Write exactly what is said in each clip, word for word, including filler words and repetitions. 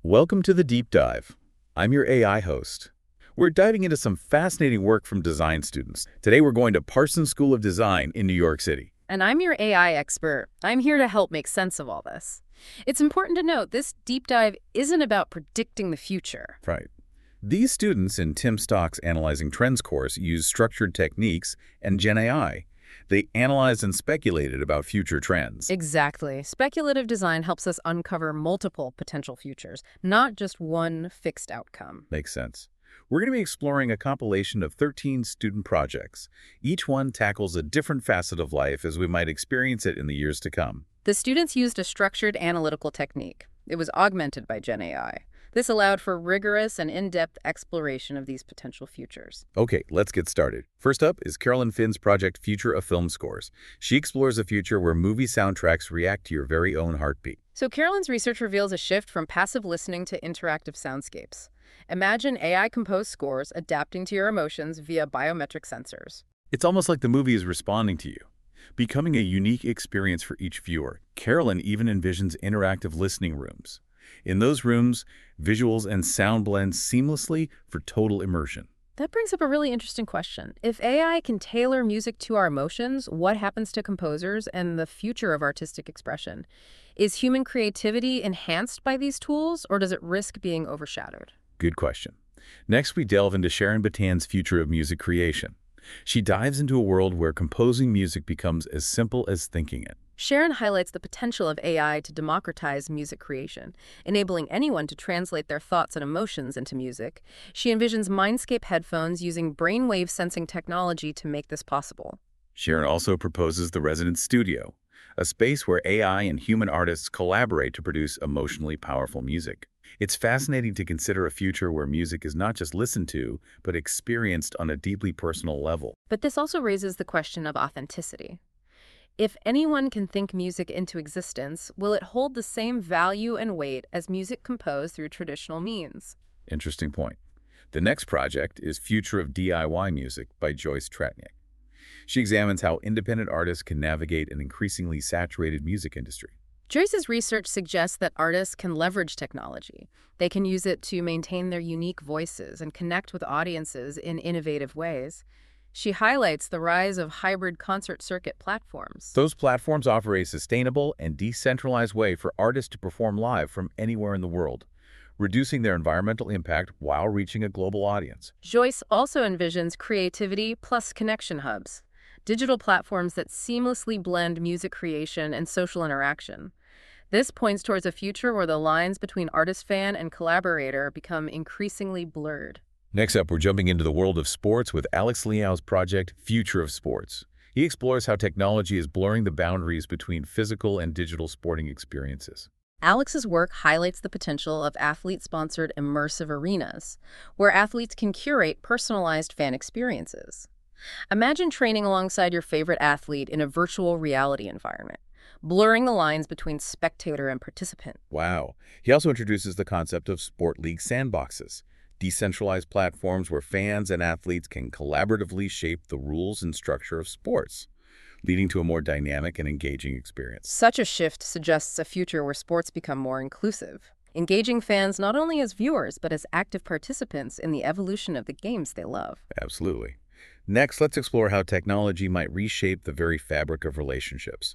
Welcome to the Deep Dive. I'm your A I host. We're diving into some fascinating work from design students. Today we're going to Parsons School of Design in New York City. And I'm your A I expert. I'm here to help make sense of all this. It's important to note this deep dive isn't about predicting the future. Right. These students in Tim Stock's Analyzing Trends course use structured techniques and Gen A I. They analyzed and speculated about future trends. Exactly. Speculative design helps us uncover multiple potential futures, not just one fixed outcome. Makes sense. We're going to be exploring a compilation of thirteen student projects. Each one tackles a different facet of life as we might experience it in the years to come. The students used a structured analytical technique. It was augmented by Gen A I. This allowed for rigorous and in-depth exploration of these potential futures. Okay, let's get started. First up is Carolyn Finn's project Future of Film Scores. She explores a future where movie soundtracks react to your very own heartbeat. So Carolyn's research reveals a shift from passive listening to interactive soundscapes. Imagine A I-composed scores adapting to your emotions via biometric sensors. It's almost like the movie is responding to you, becoming a unique experience for each viewer. Carolyn even envisions interactive listening rooms. In those rooms, visuals and sound blend seamlessly for total immersion. That brings up a really interesting question. If A I can tailor music to our emotions, what happens to composers and the future of artistic expression? Is human creativity enhanced by these tools, or does it risk being overshadowed? Good question. Next, we delve into Sharon Batan's future of music creation. She dives into a world where composing music becomes as simple as thinking it. Sharon highlights the potential of A I to democratize music creation, enabling anyone to translate their thoughts and emotions into music. She envisions Mindscape headphones using brainwave sensing technology to make this possible. Sharon also proposes the Resonance Studio, a space where A I and human artists collaborate to produce emotionally powerful music. It's fascinating to consider a future where music is not just listened to, but experienced on a deeply personal level. But this also raises the question of authenticity. If anyone can think music into existence, will it hold the same value and weight as music composed through traditional means? Interesting point. The next project is Future of D I Y Music by Joyce Tratniak. She examines how independent artists can navigate an increasingly saturated music industry. Joyce's research suggests that artists can leverage technology. They can use it to maintain their unique voices and connect with audiences in innovative ways. She highlights the rise of hybrid concert circuit platforms. Those platforms offer a sustainable and decentralized way for artists to perform live from anywhere in the world, reducing their environmental impact while reaching a global audience. Joyce also envisions creativity plus connection hubs, digital platforms that seamlessly blend music creation and social interaction. This points towards a future where the lines between artist-fan and collaborator become increasingly blurred. Next up, we're jumping into the world of sports with Alex Liao's project, Future of Sports. He explores how technology is blurring the boundaries between physical and digital sporting experiences. Alex's work highlights the potential of athlete-sponsored immersive arenas, where athletes can curate personalized fan experiences. Imagine training alongside your favorite athlete in a virtual reality environment, blurring the lines between spectator and participant. Wow. He also introduces the concept of sport league sandboxes, decentralized platforms where fans and athletes can collaboratively shape the rules and structure of sports, leading to a more dynamic and engaging experience. Such a shift suggests a future where sports become more inclusive, engaging fans not only as viewers but as active participants in the evolution of the games they love. Absolutely. Next, let's explore how technology might reshape the very fabric of relationships.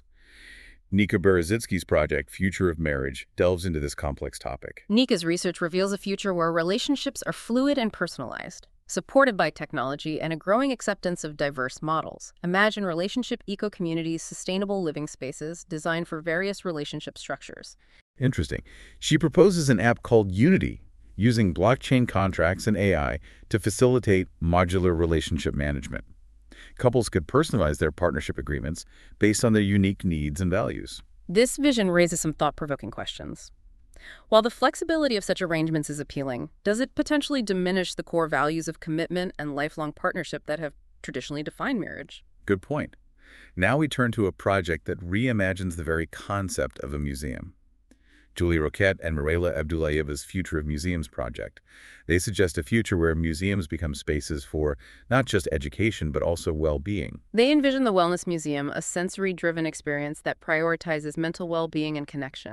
Nika Berezitsky's project, Future of Marriage, delves into this complex topic. Nika's research reveals a future where relationships are fluid and personalized, supported by technology and a growing acceptance of diverse models. Imagine relationship eco-communities, sustainable living spaces designed for various relationship structures. Interesting. She proposes an app called Unity, using blockchain contracts and A I to facilitate modular relationship management. Couples could personalize their partnership agreements based on their unique needs and values. This vision raises some thought-provoking questions. While the flexibility of such arrangements is appealing, does it potentially diminish the core values of commitment and lifelong partnership that have traditionally defined marriage? Good point. Now we turn to a project that reimagines the very concept of a museum. Julie Roquette and Mirela Abdullayeva's Future of Museums project. They suggest a future where museums become spaces for not just education, but also well-being. They envision the Wellness Museum, a sensory-driven experience that prioritizes mental well-being and connection.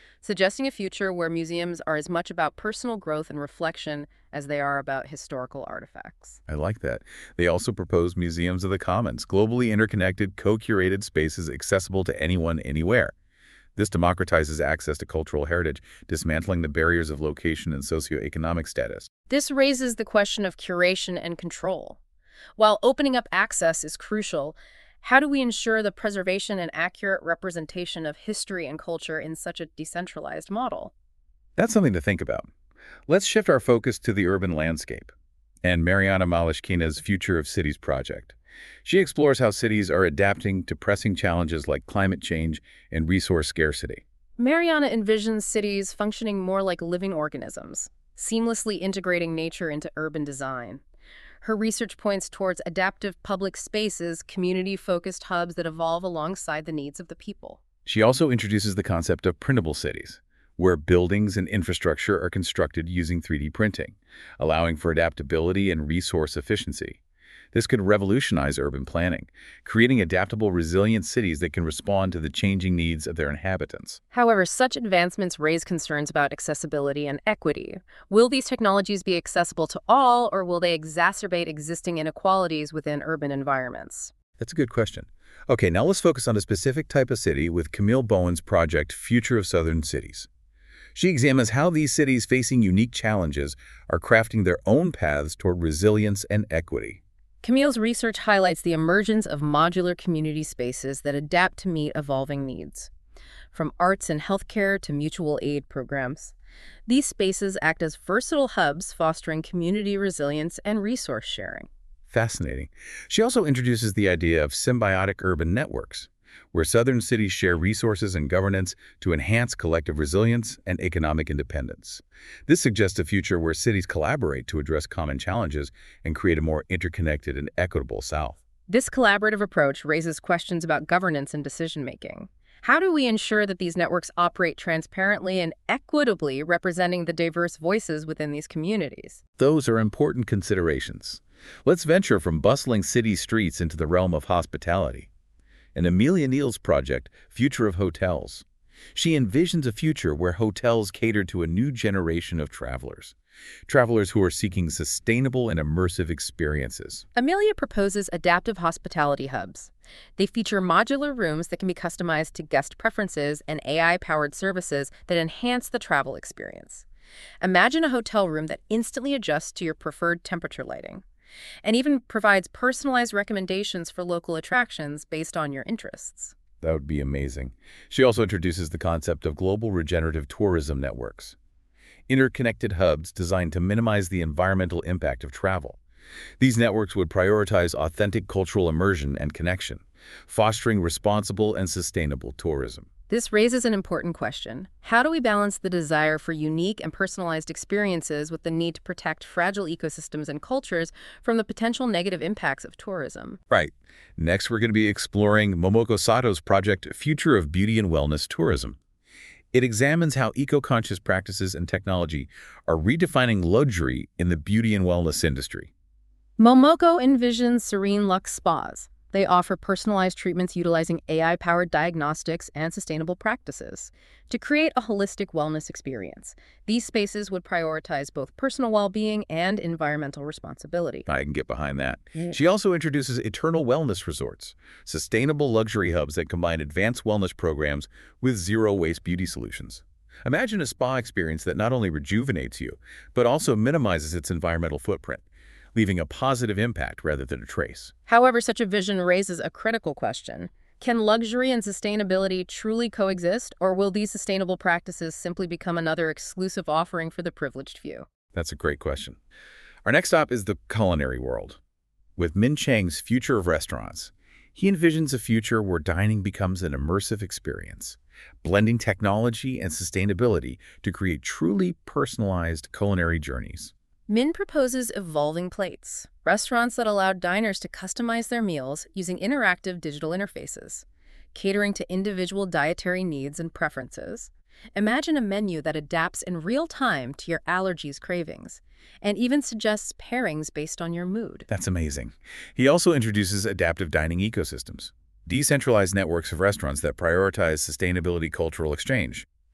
suggesting a future where museums are as much about personal growth and reflection as they are about historical artifacts. I like that. They also propose museums of the commons, globally interconnected, co-curated spaces accessible to anyone, anywhere. This democratizes access to cultural heritage, dismantling the barriers of location and socioeconomic status. This raises the question of curation and control. While opening up access is crucial, how do we ensure the preservation and accurate representation of history and culture in such a decentralized model? That's something to think about. Let's shift our focus to the urban landscape and Mariana Malashkina's Future of Cities project. She explores how cities are adapting to pressing challenges like climate change and resource scarcity. Mariana envisions cities functioning more like living organisms, seamlessly integrating nature into urban design. Her research points towards adaptive public spaces, community-focused hubs that evolve alongside the needs of the people. She also introduces the concept of printable cities, where buildings and infrastructure are constructed using three D printing, allowing for adaptability and resource efficiency. This could revolutionize urban planning, creating adaptable, resilient cities that can respond to the changing needs of their inhabitants. However, such advancements raise concerns about accessibility and equity. Will these technologies be accessible to all, or will they exacerbate existing inequalities within urban environments? That's a good question. Okay, now let's focus on a specific type of city with Camille Bowen's project, Future of Southern Cities. She examines how these cities facing unique challenges are crafting their own paths toward resilience and equity. Camille's research highlights the emergence of modular community spaces that adapt to meet evolving needs. From arts and healthcare to mutual aid programs, these spaces act as versatile hubs fostering community resilience and resource sharing. Fascinating. She also introduces the idea of symbiotic urban networks, where southern cities share resources and governance to enhance collective resilience and economic independence. This suggests a future where cities collaborate to address common challenges and create a more interconnected and equitable South. This collaborative approach raises questions about governance and decision-making. How do we ensure that these networks operate transparently and equitably, representing the diverse voices within these communities? Those are important considerations. Let's venture from bustling city streets into the realm of hospitality. In Amelia Neal's project, Future of Hotels, she envisions a future where hotels cater to a new generation of travelers, travelers who are seeking sustainable and immersive experiences. Amelia proposes adaptive hospitality hubs. They feature modular rooms that can be customized to guest preferences and A I-powered services that enhance the travel experience. Imagine a hotel room that instantly adjusts to your preferred temperature lighting, and even provides personalized recommendations for local attractions based on your interests. That would be amazing. She also introduces the concept of global regenerative tourism networks, interconnected hubs designed to minimize the environmental impact of travel. These networks would prioritize authentic cultural immersion and connection, fostering responsible and sustainable tourism. This raises an important question. How do we balance the desire for unique and personalized experiences with the need to protect fragile ecosystems and cultures from the potential negative impacts of tourism? Right. Next, we're going to be exploring Momoko Sato's project, Future of Beauty and Wellness Tourism. It examines how eco-conscious practices and technology are redefining luxury in the beauty and wellness industry. Momoko envisions serene luxe spas. They offer personalized treatments utilizing A I-powered diagnostics and sustainable practices to create a holistic wellness experience. These spaces would prioritize both personal well-being and environmental responsibility. I can get behind that. Yeah. She also introduces Eternal Wellness Resorts, sustainable luxury hubs that combine advanced wellness programs with zero-waste beauty solutions. Imagine a spa experience that not only rejuvenates you, but also minimizes its environmental footprint, leaving a positive impact rather than a trace. However, such a vision raises a critical question. Can luxury and sustainability truly coexist, or will these sustainable practices simply become another exclusive offering for the privileged few? That's a great question. Our next stop is the culinary world. With Min Cheng's Future of Restaurants, he envisions a future where dining becomes an immersive experience, blending technology and sustainability to create truly personalized culinary journeys. Min proposes evolving plates, restaurants that allow diners to customize their meals using interactive digital interfaces, catering to individual dietary needs and preferences. Imagine a menu that adapts in real time to your allergies, cravings, and even suggests pairings based on your mood. That's amazing. He also introduces adaptive dining ecosystems, decentralized networks of restaurants that prioritize sustainability cultural exchange.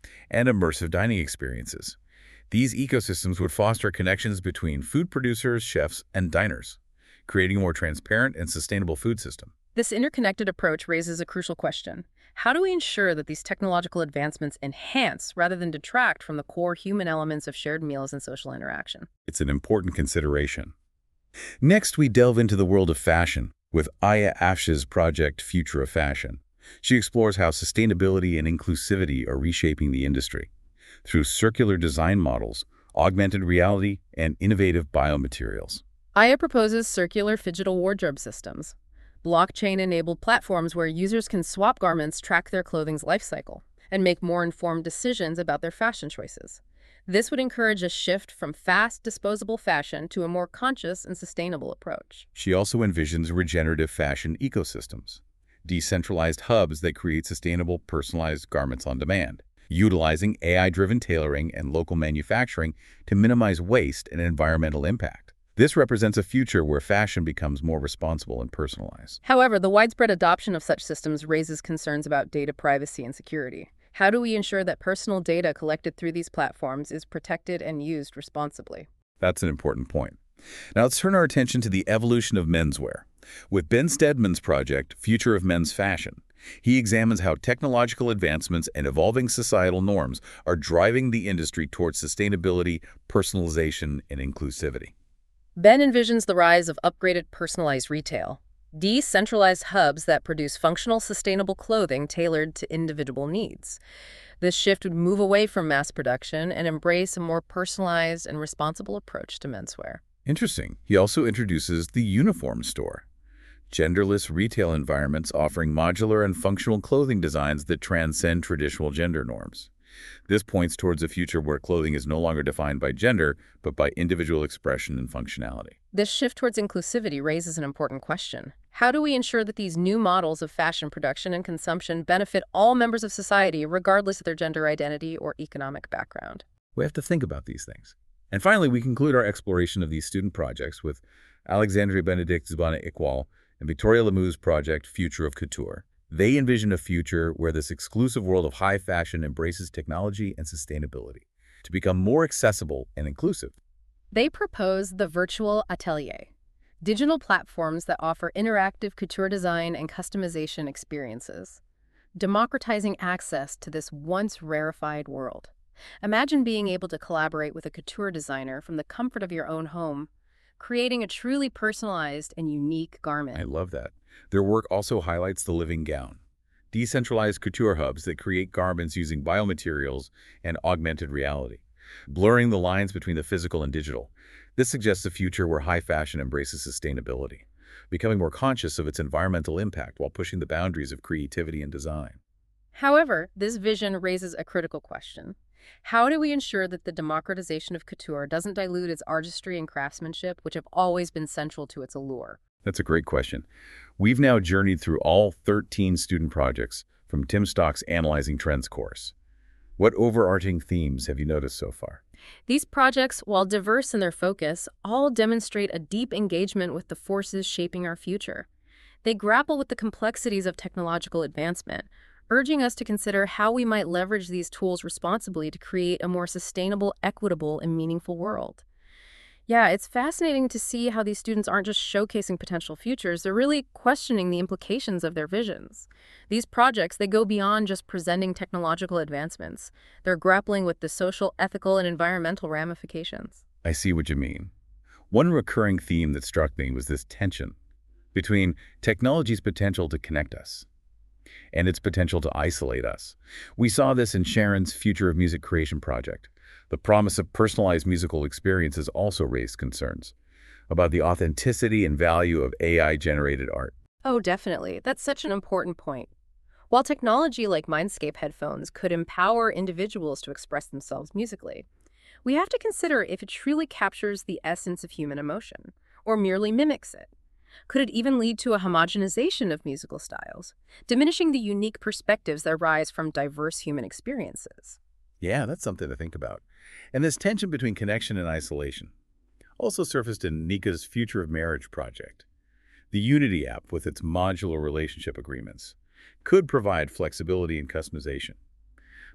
and immersive dining experiences. These ecosystems would foster connections between food producers, chefs, and diners, creating a more transparent and sustainable food system. This interconnected approach raises a crucial question. How do we ensure that these technological advancements enhance rather than detract from the core human elements of shared meals and social interaction? It's an important consideration. Next, we delve into the world of fashion with Aya Afsh's project Future of Fashion. She explores how sustainability and inclusivity are reshaping the industry through circular design models, augmented reality, and innovative biomaterials. Aya proposes circular digital wardrobe systems, blockchain-enabled platforms where users can swap garments, track their clothing's life cycle, and make more informed decisions about their fashion choices. This would encourage a shift from fast, disposable fashion to a more conscious and sustainable approach. She also envisions regenerative fashion ecosystems, decentralized hubs that create sustainable, personalized garments on demand, utilizing A I-driven tailoring and local manufacturing to minimize waste and environmental impact. This represents a future where fashion becomes more responsible and personalized. However, the widespread adoption of such systems raises concerns about data privacy and security. How do we ensure that personal data collected through these platforms is protected and used responsibly? That's an important point. Now let's turn our attention to the evolution of menswear. With Ben Steadman's project, Future of Men's Fashion, he examines how technological advancements and evolving societal norms are driving the industry towards sustainability, personalization, and inclusivity. Ben envisions the rise of upgraded personalized retail, decentralized hubs that produce functional, sustainable clothing tailored to individual needs. This shift would move away from mass production and embrace a more personalized and responsible approach to menswear. Interesting. He also introduces the uniform store, genderless retail environments offering modular and functional clothing designs that transcend traditional gender norms. This points towards a future where clothing is no longer defined by gender, but by individual expression and functionality. This shift towards inclusivity raises an important question. How do we ensure that these new models of fashion production and consumption benefit all members of society, regardless of their gender identity or economic background? We have to think about these things. And finally, we conclude our exploration of these student projects with Alexandria Benedict Zbana Iqbal and Victoria Lamou's project, Future of Couture. They envision a future where this exclusive world of high fashion embraces technology and sustainability to become more accessible and inclusive. They propose the Virtual Atelier, digital platforms that offer interactive couture design and customization experiences, democratizing access to this once rarefied world. Imagine being able to collaborate with a couture designer from the comfort of your own home, creating a truly personalized and unique garment. I love that. Their work also highlights the living gown, decentralized couture hubs that create garments using biomaterials and augmented reality, blurring the lines between the physical and digital. This suggests a future where high fashion embraces sustainability, becoming more conscious of its environmental impact while pushing the boundaries of creativity and design. However, this vision raises a critical question. How do we ensure that the democratization of couture doesn't dilute its artistry and craftsmanship, which have always been central to its allure? That's a great question. We've now journeyed through all thirteen student projects from Tim Stock's Analyzing Trends course. What overarching themes have you noticed so far? These projects, while diverse in their focus, all demonstrate a deep engagement with the forces shaping our future. They grapple with the complexities of technological advancement, urging us to consider how we might leverage these tools responsibly to create a more sustainable, equitable, and meaningful world. Yeah, it's fascinating to see how these students aren't just showcasing potential futures, they're really questioning the implications of their visions. These projects, they go beyond just presenting technological advancements. They're grappling with the social, ethical, and environmental ramifications. I see what you mean. One recurring theme that struck me was this tension between technology's potential to connect us and its potential to isolate us. We saw this in Sharon's Future of Music Creation project. The promise of personalized musical experiences also raised concerns about the authenticity and value of A I-generated art. Oh, definitely. That's such an important point. While technology like Mindscape headphones could empower individuals to express themselves musically, we have to consider if it truly captures the essence of human emotion, or merely mimics it. Could it even lead to a homogenization of musical styles, diminishing the unique perspectives that arise from diverse human experiences? Yeah, that's something to think about. And this tension between connection and isolation also surfaced in Nika's Future of Marriage project. The Unity app, with its modular relationship agreements, could provide flexibility and customization.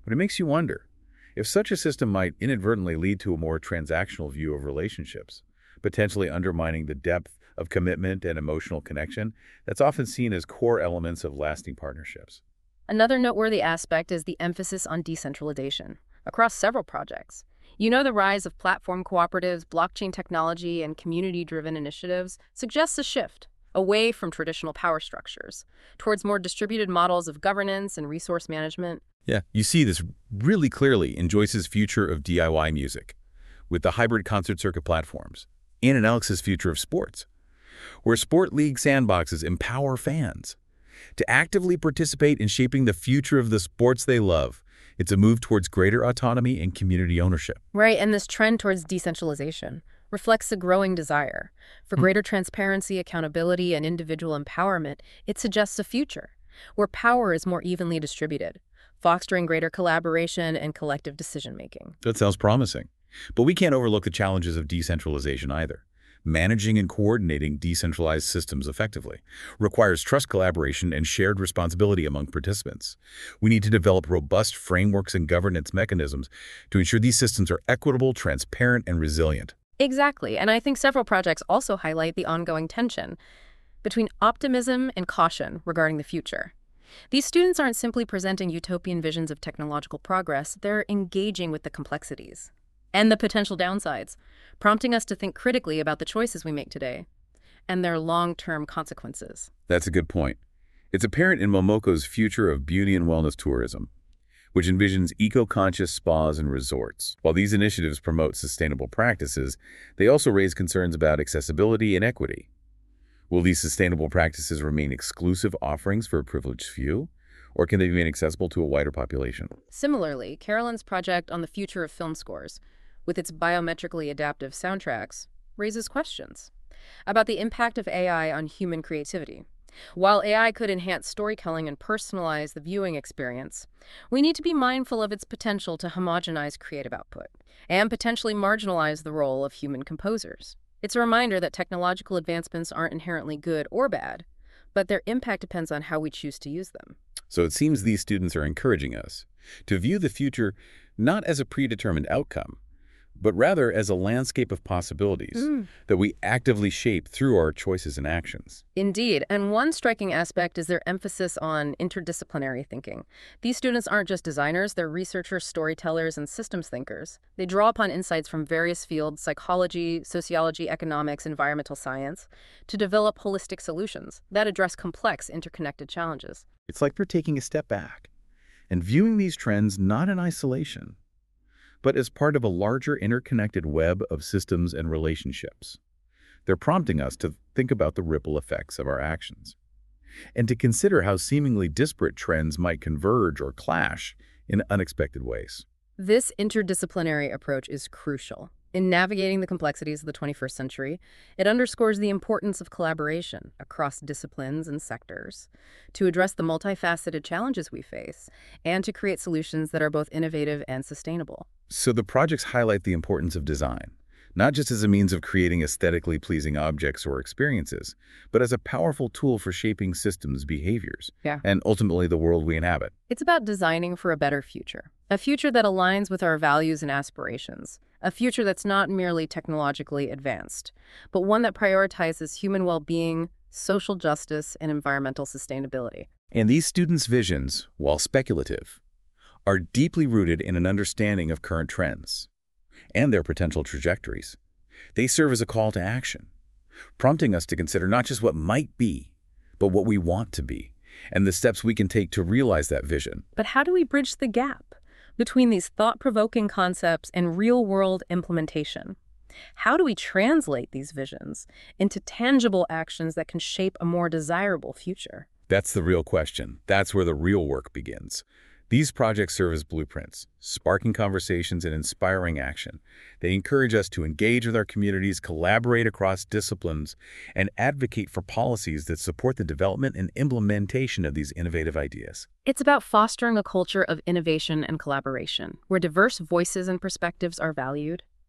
But it makes you wonder if such a system might inadvertently lead to a more transactional view of relationships, potentially undermining the depth of commitment and emotional connection that's often seen as core elements of lasting partnerships. Another noteworthy aspect is the emphasis on decentralization across several projects. You know, the rise of platform cooperatives, blockchain technology, and community-driven initiatives suggests a shift away from traditional power structures towards more distributed models of governance and resource management. Yeah, you see this really clearly in Joyce's future of D I Y music, with the hybrid concert circuit platforms, and in Alex's future of sports, where sport league sandboxes empower fans to actively participate in shaping the future of the sports they love. It's a move towards greater autonomy and community ownership. Right, and this trend towards decentralization reflects a growing desire for greater transparency, accountability, and individual empowerment. It suggests a future where power is more evenly distributed, fostering greater collaboration and collective decision-making. That sounds promising. But we can't overlook the challenges of decentralization either. Managing and coordinating decentralized systems effectively requires trust, collaboration, and shared responsibility among participants. We need to develop robust frameworks and governance mechanisms to ensure these systems are equitable, transparent, and resilient. Exactly, and I think several projects also highlight the ongoing tension between optimism and caution regarding the future. These students aren't simply presenting utopian visions of technological progress, they're engaging with the complexities and the potential downsides, prompting us to think critically about the choices we make today and their long-term consequences. That's a good point. It's apparent in Momoko's future of beauty and wellness tourism, which envisions eco-conscious spas and resorts. While these initiatives promote sustainable practices, they also raise concerns about accessibility and equity. Will these sustainable practices remain exclusive offerings for a privileged few, or can they be made accessible to a wider population? Similarly, Carolyn's project on the future of film scores, with its biometrically adaptive soundtracks, raises questions about the impact of A I on human creativity. While A I could enhance storytelling and personalize the viewing experience, we need to be mindful of its potential to homogenize creative output and potentially marginalize the role of human composers. It's a reminder that technological advancements aren't inherently good or bad, but their impact depends on how we choose to use them. So it seems these students are encouraging us to view the future not as a predetermined outcome, but rather as a landscape of possibilities mm. that we actively shape through our choices and actions. Indeed, and one striking aspect is their emphasis on interdisciplinary thinking. These students aren't just designers, they're researchers, storytellers, and systems thinkers. They draw upon insights from various fields, psychology, sociology, economics, environmental science, to develop holistic solutions that address complex, interconnected challenges. It's like they're taking a step back and viewing these trends not in isolation, but as part of a larger interconnected web of systems and relationships. They're prompting us to think about the ripple effects of our actions and to consider how seemingly disparate trends might converge or clash in unexpected ways. This interdisciplinary approach is crucial. In navigating the complexities of the twenty-first century, it underscores the importance of collaboration across disciplines and sectors to address the multifaceted challenges we face and to create solutions that are both innovative and sustainable. So the projects highlight the importance of design, not just as a means of creating aesthetically pleasing objects or experiences, but as a powerful tool for shaping systems, behaviors, yeah. and ultimately the world we inhabit. It's about designing for a better future, a future that aligns with our values and aspirations, a future that's not merely technologically advanced, but one that prioritizes human well-being, social justice, and environmental sustainability. And these students' visions, while speculative, are deeply rooted in an understanding of current trends and their potential trajectories. They serve as a call to action, prompting us to consider not just what might be, but what we want to be, and the steps we can take to realize that vision. But how do we bridge the gap between these thought-provoking concepts and real-world implementation? How do we translate these visions into tangible actions that can shape a more desirable future? That's the real question. That's where the real work begins. These projects serve as blueprints, sparking conversations and inspiring action. They encourage us to engage with our communities, collaborate across disciplines, and advocate for policies that support the development and implementation of these innovative ideas. It's about fostering a culture of innovation and collaboration, where diverse voices and perspectives are valued,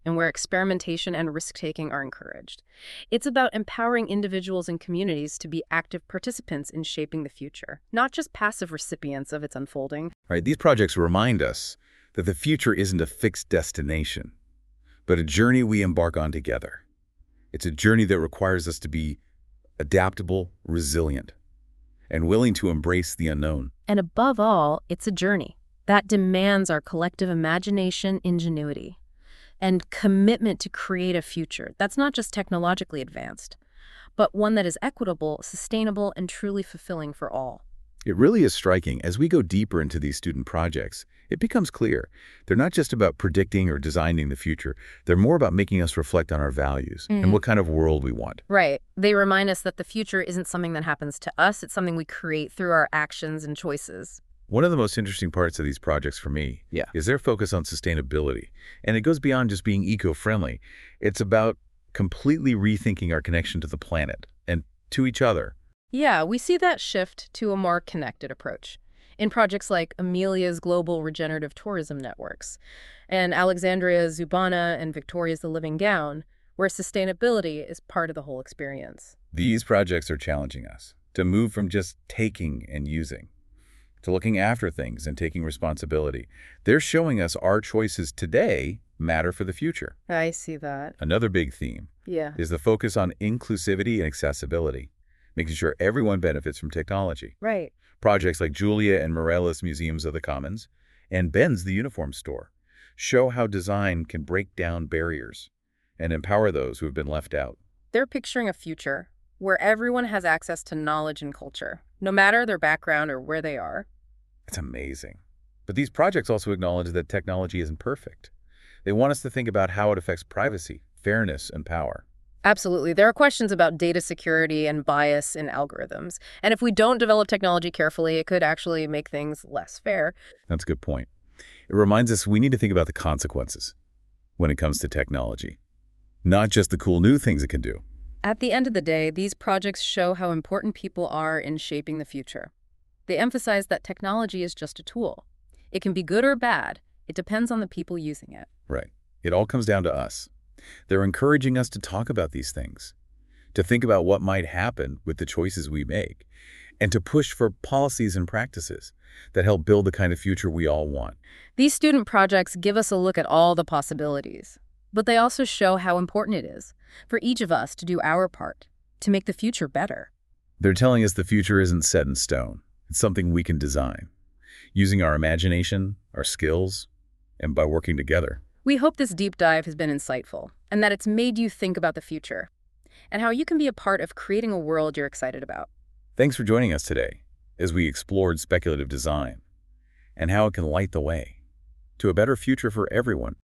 and where experimentation and risk-taking are encouraged. It's about empowering individuals and communities to be active participants in shaping the future, not just passive recipients of its unfolding. Right, these projects remind us that the future isn't a fixed destination, but a journey we embark on together. It's a journey that requires us to be adaptable, resilient, and willing to embrace the unknown. And above all, it's a journey that demands our collective imagination, ingenuity, and commitment to create a future that's not just technologically advanced, but one that is equitable, sustainable, and truly fulfilling for all. It really is striking. As we go deeper into these student projects, it becomes clear they're not just about predicting or designing the future. They're more about making us reflect on our values Mm. and what kind of world we want. Right. They remind us that the future isn't something that happens to us, it's something we create through our actions and choices. One of the most interesting parts of these projects for me Yeah. is their focus on sustainability. And it goes beyond just being eco-friendly. It's about completely rethinking our connection to the planet and to each other. Yeah, we see that shift to a more connected approach in projects like Amelia's Global Regenerative Tourism Networks and Alexandria's Zubana and Victoria's The Living Gown, where sustainability is part of the whole experience. These projects are challenging us to move from just taking and using to looking after things and taking responsibility. They're showing us our choices today matter for the future. I see that. Another big theme Yeah. is the focus on inclusivity and accessibility, making sure everyone benefits from technology. Right. Projects like Julia and Morella's Museums of the Commons and Ben's The Uniform Store show how design can break down barriers and empower those who have been left out. They're picturing a future where everyone has access to knowledge and culture, no matter their background or where they are. It's amazing. But these projects also acknowledge that technology isn't perfect. They want us to think about how it affects privacy, fairness, and power. Absolutely. There are questions about data security and bias in algorithms. And if we don't develop technology carefully, it could actually make things less fair. That's a good point. It reminds us we need to think about the consequences when it comes to technology, not just the cool new things it can do. At the end of the day, these projects show how important people are in shaping the future. They emphasize that technology is just a tool. It can be good or bad. It depends on the people using it. Right. It all comes down to us. They're encouraging us to talk about these things, to think about what might happen with the choices we make, and to push for policies and practices that help build the kind of future we all want. These student projects give us a look at all the possibilities, but they also show how important it is for each of us to do our part to make the future better. They're telling us the future isn't set in stone. It's something we can design, using our imagination, our skills, and by working together. We hope this deep dive has been insightful and that it's made you think about the future and how you can be a part of creating a world you're excited about. Thanks for joining us today as we explored speculative design and how it can light the way to a better future for everyone.